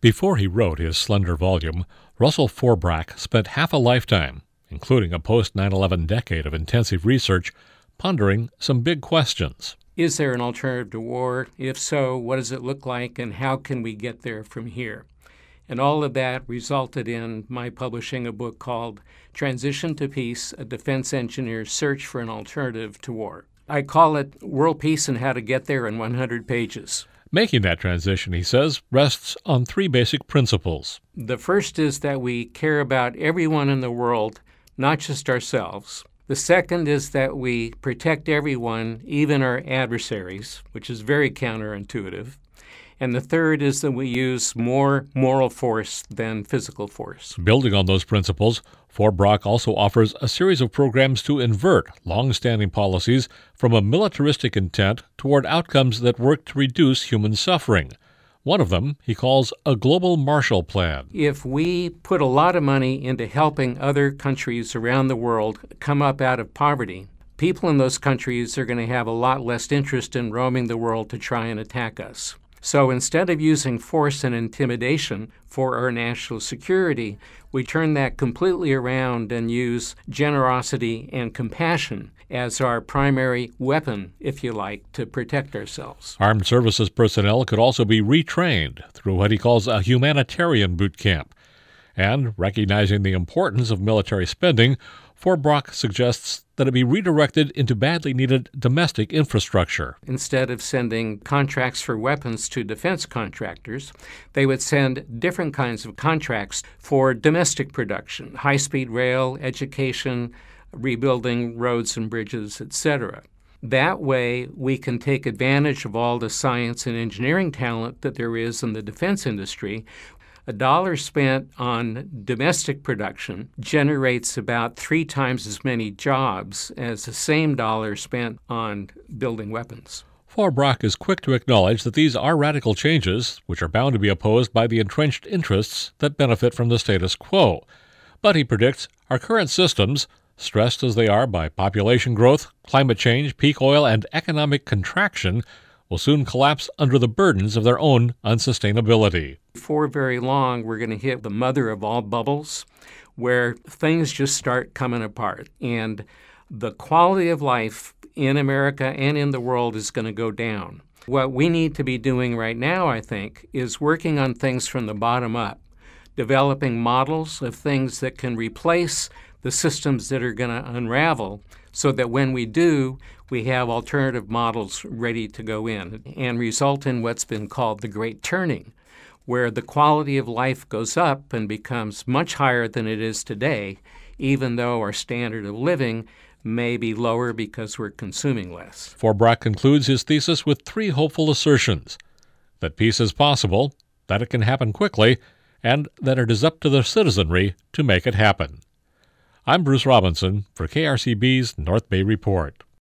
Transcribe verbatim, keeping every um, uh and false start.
Before he wrote his slender volume, Russell Forbrack spent half a lifetime, including a post nine eleven decade of intensive research, pondering some big questions. Is there an alternative to war? If so, what does it look like, and how can we get there from here? And all of that resulted in my publishing a book called Transition to Peace, A Defense Engineer's Search for an Alternative to War. I call it World Peace and How to Get There in one hundred pages. Making that transition, he says, rests on three basic principles. The first is that we care about everyone in the world, not just ourselves. The second is that we protect everyone, even our adversaries, which is very counterintuitive. And the third is that we use more moral force than physical force. Building on those principles, Forbrack also offers a series of programs to invert long-standing policies from a militaristic intent toward outcomes that work to reduce human suffering. One of them he calls a global Marshall Plan. If we put a lot of money into helping other countries around the world come up out of poverty, people in those countries are going to have a lot less interest in roaming the world to try and attack us. So instead of using force and intimidation for our national security, we turn that completely around and use generosity and compassion as our primary weapon, if you like, to protect ourselves. Armed services personnel could also be retrained through what he calls a humanitarian boot camp. And recognizing the importance of military spending, Forbrack suggests that it be redirected into badly needed domestic infrastructure. Instead of sending contracts for weapons to defense contractors, they would send different kinds of contracts for domestic production, high-speed rail, education, rebuilding roads and bridges, et cetera. That way, we can take advantage of all the science and engineering talent that there is in the defense industry. A dollar spent on domestic production generates about three times as many jobs as the same dollar spent on building weapons. Forbrack is quick to acknowledge that these are radical changes, which are bound to be opposed by the entrenched interests that benefit from the status quo. But he predicts our current systems, stressed as they are by population growth, climate change, peak oil, and economic contraction, will soon collapse under the burdens of their own unsustainability. Before very long, we're going to hit the mother of all bubbles, where things just start coming apart. And the quality of life in America and in the world is going to go down. What we need to be doing right now, I think, is working on things from the bottom up, developing models of things that can replace the systems that are going to unravel, so that when we do, we have alternative models ready to go in and result in what's been called the Great Turning, where the quality of life goes up and becomes much higher than it is today, even though our standard of living may be lower because we're consuming less. Forbrack concludes his thesis with three hopeful assertions: that peace is possible, that it can happen quickly, and that it is up to the citizenry to make it happen. I'm Bruce Robinson for K R C B's North Bay Report.